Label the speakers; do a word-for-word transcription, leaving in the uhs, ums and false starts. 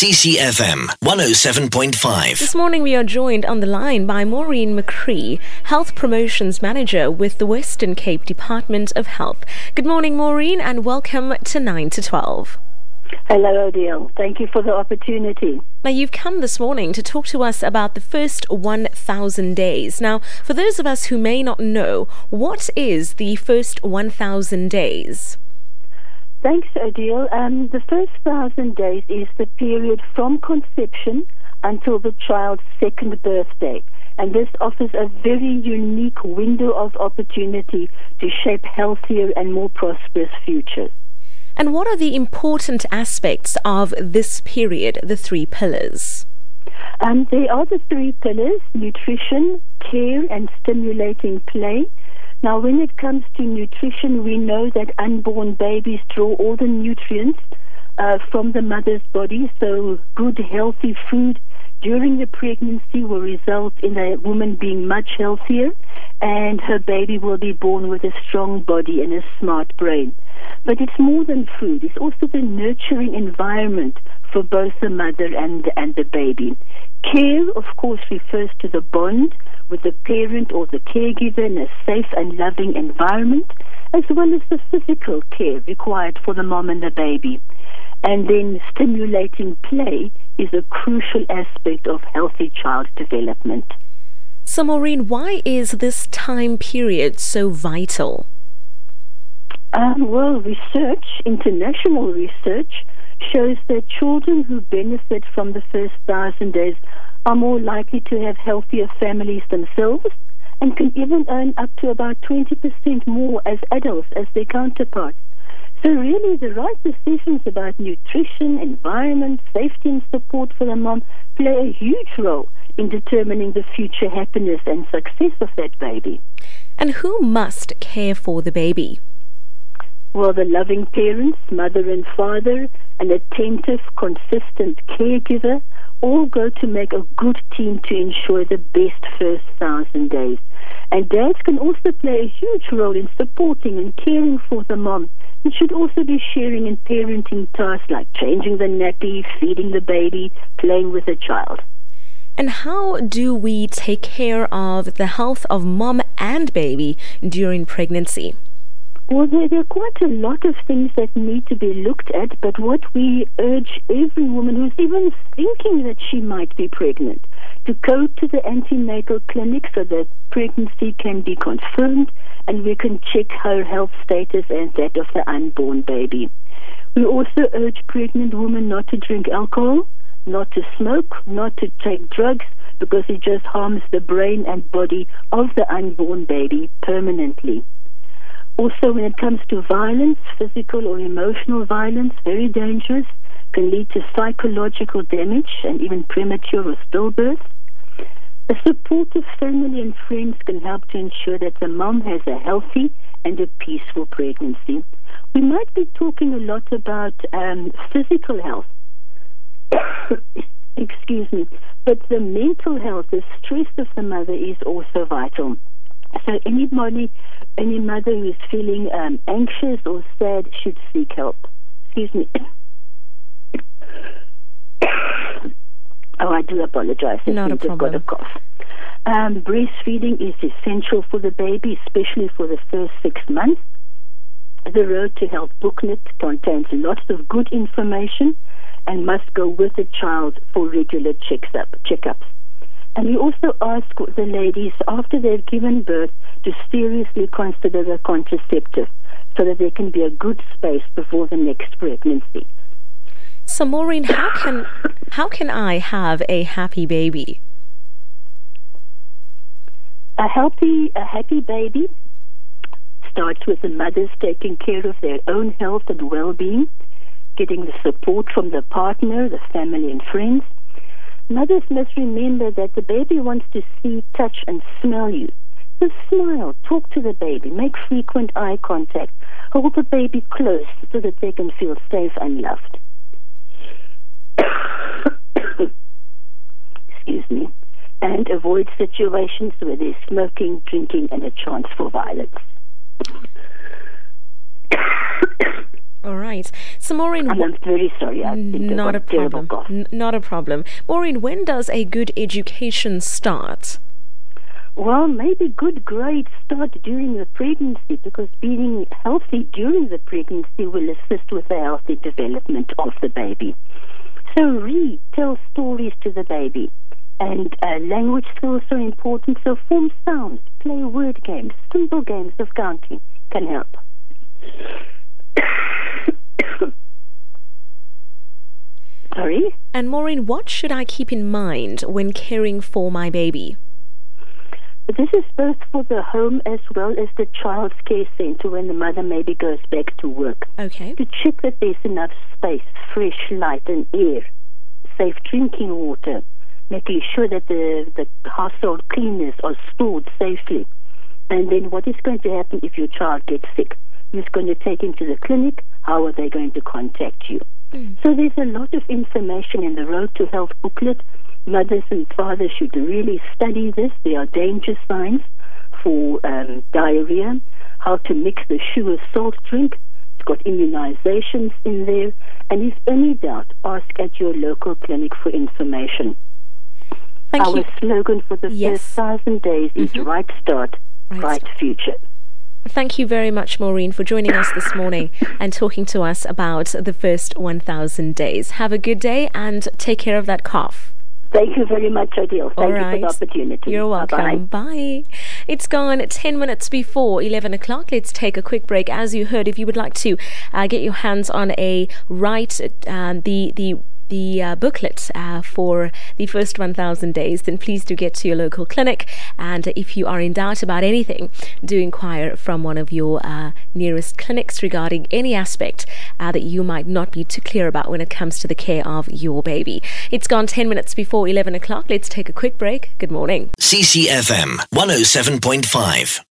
Speaker 1: C C F M one oh seven point five.
Speaker 2: This morning we are joined on the line by Maureen McCree, Health Promotions Manager with the Western Cape Department of Health. Good morning, Maureen, and welcome to nine to twelve.
Speaker 3: Hello, Odile. Thank you for the opportunity.
Speaker 2: Now, you've come this morning to talk to us about the first one thousand days. Now, for those of us who may not know, what is the first one thousand days?
Speaker 3: Thanks, Odile. Um, the first thousand days is the period from conception until the child's second birthday. And this offers a very unique window of opportunity to shape healthier and more prosperous futures.
Speaker 2: And what are the important aspects of this period, the three pillars?
Speaker 3: Um, there are the three pillars: nutrition, care, and stimulating play. Now, when it comes to nutrition, we know that unborn babies draw all the nutrients uh, from the mother's body, so good, healthy food during the pregnancy will result in a woman being much healthier, and her baby will be born with a strong body and a smart brain. But it's more than food. It's also the nurturing environment for both the mother and, and the baby. Care, of course, refers to the bond with the parent or the caregiver in a safe and loving environment, as well as the physical care required for the mom and the baby. And then stimulating play is a crucial aspect of healthy child development.
Speaker 2: So, Maureen, why is this time period so vital?
Speaker 3: Um, well, research, international research, shows that children who benefit from the first thousand days are more likely to have healthier families themselves and can even earn up to about twenty percent more as adults as their counterparts. So really, the right decisions about nutrition, environment, safety and support for the mom play a huge role in determining the future happiness and success of that baby.
Speaker 2: And who must care for the baby?
Speaker 3: Well, the loving parents, mother and father, an attentive, consistent caregiver, all go to make a good team to ensure the best first thousand days. And dads can also play a huge role in supporting and caring for the mom, and should also be sharing in parenting tasks like changing the nappy, feeding the baby, playing with the child.
Speaker 2: And how do we take care of the health of mom and baby during pregnancy?
Speaker 3: Well, there, there are quite a lot of things that need to be looked at, but what we urge every woman who's even thinking that she might be pregnant to go to the antenatal clinic so that pregnancy can be confirmed and we can check her health status and that of the unborn baby. We also urge pregnant women not to drink alcohol, not to smoke, not to take drugs, because it just harms the brain and body of the unborn baby permanently. Also, when it comes to violence, physical or emotional violence, very dangerous, can lead to psychological damage and even premature or stillbirth. A supportive family and friends can help to ensure that the mom has a healthy and a peaceful pregnancy. We might be talking a lot about um, physical health, excuse me, but the mental health, the stress of the mother is also vital. So anybody, any mother who is feeling um, anxious or sad should seek help. Excuse me. Oh, I do apologize. I
Speaker 2: Not a
Speaker 3: think I've got a
Speaker 2: problem.
Speaker 3: cough. Um, breastfeeding is essential for the baby, especially for the first six months. The Road to Health booklet contains lots of good information and must go with the child for regular checks up, checkups. And we also ask the ladies, after they've given birth, to seriously consider the contraceptive so that there can be a good space before the next pregnancy.
Speaker 2: So, Maureen, how can how can I have a happy baby?
Speaker 3: A healthy, a happy baby starts with the mothers taking care of their own health and well-being, getting the support from the partner, the family and friends. Mothers must remember that the baby wants to see, touch, and smell you. So smile, talk to the baby, make frequent eye contact, hold the baby close so that they can feel safe and loved. Excuse me. And avoid situations where there's smoking, drinking, and a chance for violence.
Speaker 2: All right. right. So, Maureen,
Speaker 3: And I'm very sorry. I think
Speaker 2: not
Speaker 3: I've
Speaker 2: a
Speaker 3: got terrible
Speaker 2: problem.
Speaker 3: cough.
Speaker 2: N- not a problem. Maureen, when does a good education start?
Speaker 3: Well, maybe good grades start during the pregnancy, because being healthy during the pregnancy will assist with the healthy development of the baby. So read, tell stories to the baby. And uh, language skills are important, so form sounds, play word games, simple games of counting can help. Sorry?
Speaker 2: And Maureen, what should I keep in mind when caring for my baby?
Speaker 3: This is both for the home as well as the child's care center when the mother maybe goes back to work.
Speaker 2: Okay.
Speaker 3: To check that there's enough space, fresh light and air, safe drinking water, making sure that the, the household cleaners are stored safely. And then what is going to happen if your child gets sick? Who's going to take him to the clinic? How are they going to contact you? Mm. So there's a lot of information in the Road to Health booklet. Mothers and fathers should really study this. There are danger signs for um, diarrhea, how to mix the sugar salt drink. It's got immunizations in there. And if any doubt, ask at your local clinic for information.
Speaker 2: Thank
Speaker 3: Our
Speaker 2: you.
Speaker 3: slogan for the
Speaker 2: Yes.
Speaker 3: first thousand days is
Speaker 2: Mm-hmm.
Speaker 3: right start,
Speaker 2: Right
Speaker 3: right
Speaker 2: start.
Speaker 3: future.
Speaker 2: Thank you very much, Maureen, for joining us this morning and talking to us about the first one thousand days. Have a good day and take care of that cough.
Speaker 3: Thank you very much, Adil. Thank
Speaker 2: All
Speaker 3: you
Speaker 2: right.
Speaker 3: for the opportunity.
Speaker 2: You're welcome.
Speaker 3: Bye-bye.
Speaker 2: Bye. It's gone ten minutes before eleven o'clock. Let's take a quick break. As you heard, if you would like to uh, get your hands on a right, um, the the the uh, booklet uh, for the first one thousand days, then please do get to your local clinic. And if you are in doubt about anything, do inquire from one of your uh, nearest clinics regarding any aspect uh, that you might not be too clear about when it comes to the care of your baby. It's gone ten minutes before eleven o'clock. Let's take a quick break. Good morning.
Speaker 1: C C F M one oh seven point five.